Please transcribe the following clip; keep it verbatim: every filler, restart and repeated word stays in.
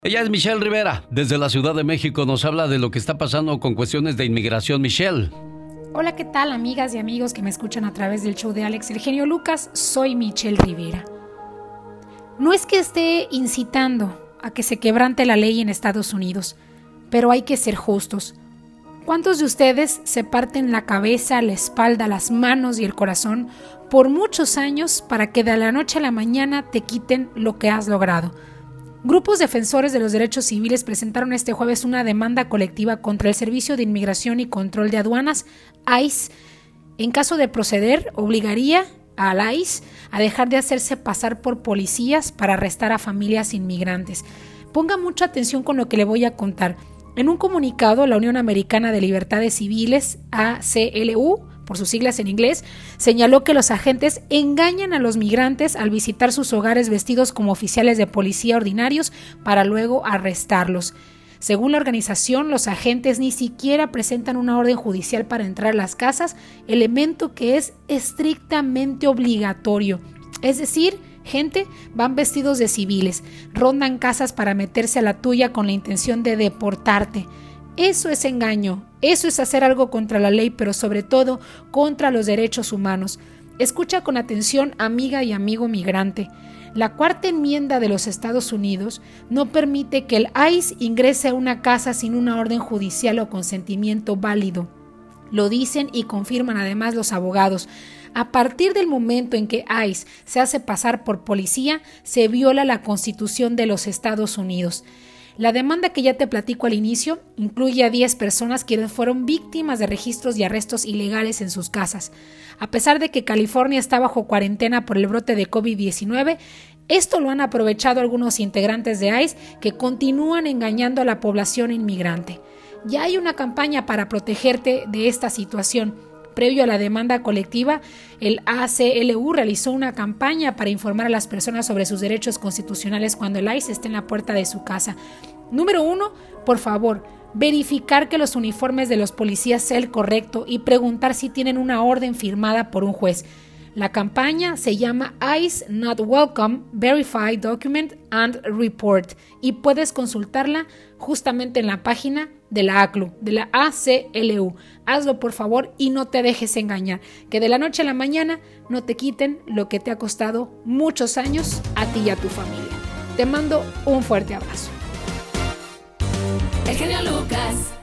Ella es Michelle Rivera, desde la Ciudad de México nos habla de lo que está pasando con cuestiones de inmigración. Michelle. Hola, ¿qué tal, amigas y amigos que me escuchan a través del show de Alex El Genio Lucas? Soy Michelle Rivera. No es que esté incitando a que se quebrante la ley en Estados Unidos, pero hay que ser justos. ¿Cuántos de ustedes se parten la cabeza, la espalda, las manos y el corazón por muchos años para que de la noche a la mañana te quiten lo que has logrado? Grupos defensores de los derechos civiles presentaron este jueves una demanda colectiva contra el Servicio de Inmigración y Control de Aduanas, I C E. En caso de proceder, obligaría al I C E a dejar de hacerse pasar por policías para arrestar a familias inmigrantes. Ponga mucha atención con lo que le voy a contar. En un comunicado, la Unión Americana de Libertades Civiles, A C L U, por sus siglas en inglés, señaló que los agentes engañan a los migrantes al visitar sus hogares vestidos como oficiales de policía ordinarios para luego arrestarlos. Según la organización, los agentes ni siquiera presentan una orden judicial para entrar a las casas, elemento que es estrictamente obligatorio. Es decir, gente, van vestidos de civiles, rondan casas para meterse a la tuya con la intención de deportarte. Eso es engaño, eso es hacer algo contra la ley, pero sobre todo contra los derechos humanos. Escucha con atención, amiga y amigo migrante. La cuarta enmienda de los Estados Unidos no permite que el I C E ingrese a una casa sin una orden judicial o consentimiento válido. Lo dicen y confirman además los abogados. A partir del momento en que I C E se hace pasar por policía, se viola la Constitución de los Estados Unidos. La demanda que ya te platico al inicio incluye a diez personas quienes fueron víctimas de registros y arrestos ilegales en sus casas. A pesar de que California está bajo cuarentena por el brote de covid diecinueve, esto lo han aprovechado algunos integrantes de I C E que continúan engañando a la población inmigrante. Ya hay una campaña para protegerte de esta situación. Previo a la demanda colectiva, el A C L U realizó una campaña para informar a las personas sobre sus derechos constitucionales cuando el I C E esté en la puerta de su casa. Número uno, por favor, verificar que los uniformes de los policías sea el correcto y preguntar si tienen una orden firmada por un juez. La campaña se llama I C E Not Welcome, Verify Document and Report y puedes consultarla justamente en la página de la A C L U, de la A C L U. Hazlo por favor y no te dejes engañar, que de la noche a la mañana no te quiten lo que te ha costado muchos años a ti y a tu familia. Te mando un fuerte abrazo. El genio Lucas.